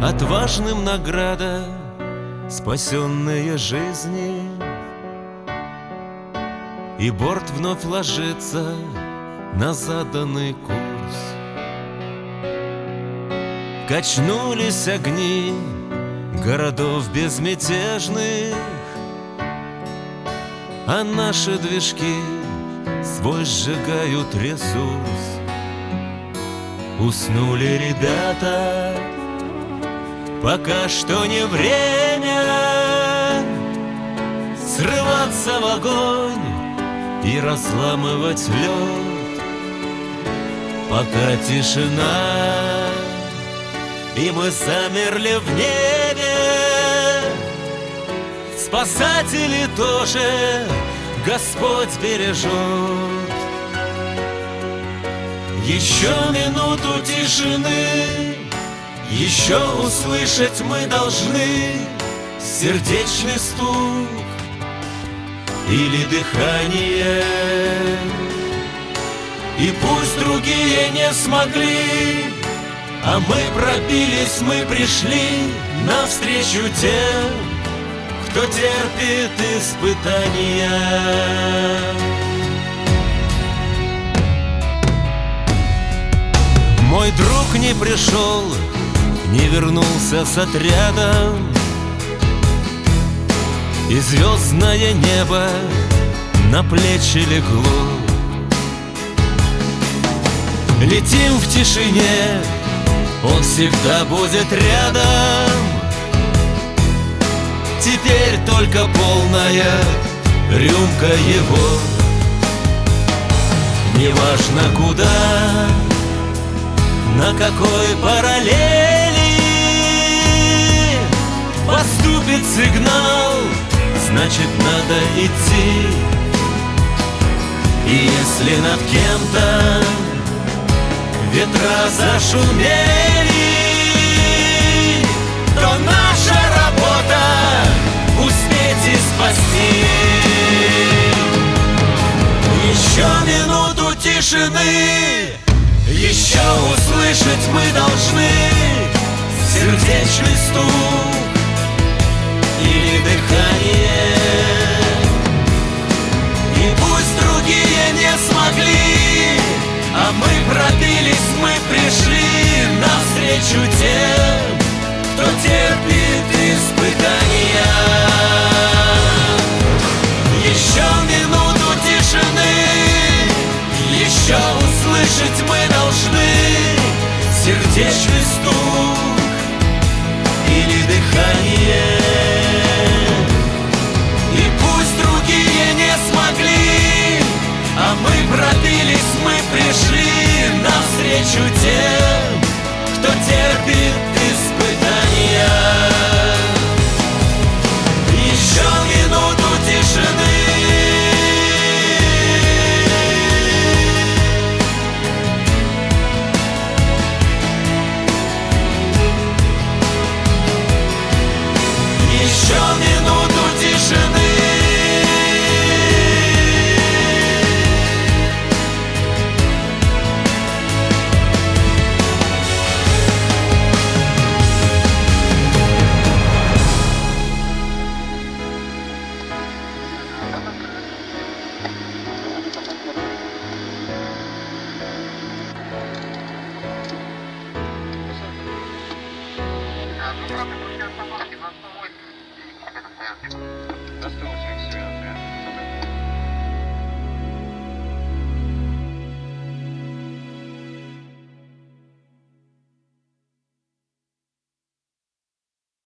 отважным награда, спасенные жизни. И борт вновь ложится на заданный курс. Качнулись огни городов безмятежных, а наши движки свой сжигают ресурс. Уснули ребята, пока что не время срываться в огонь и разламывать лед. Пока тишина, и мы замерли в небе, спасатели тоже Господь бережет. Еще минуту тишины, еще услышать мы должны сердечный стук или дыхание. И пусть другие не смогли, а мы пробились, мы пришли навстречу тем, кто терпит испытания. Мой друг не пришел, не вернулся с отрядом, и звездное небо на плечи легло. Летим в тишине, он всегда будет рядом. Теперь только полная рюмка его. Неважно куда, на какой параллели поступит сигнал, значит надо идти. И если над кем-то ветра зашумели, то наша работа успеть и спасти. Еще минуту тишины, еще услышать мы должны сердечный стук или дыхание. И пусть другие не смогли, а мы пробились, мы пришли навстречу тем, кто терпит испытания. Еще минуту тишины, еще услышать мы должны сердечный стук или дыхание. И пусть другие не смогли, а мы пробились, мы пришли навстречу тем, кто терпит испытания. Еще минуту тишины. Еще минуту тишины. На 180 связь.